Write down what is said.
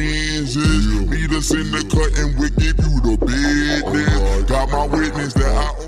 lenses. Meet us in the cut and we'll give you the business. Got my witness that I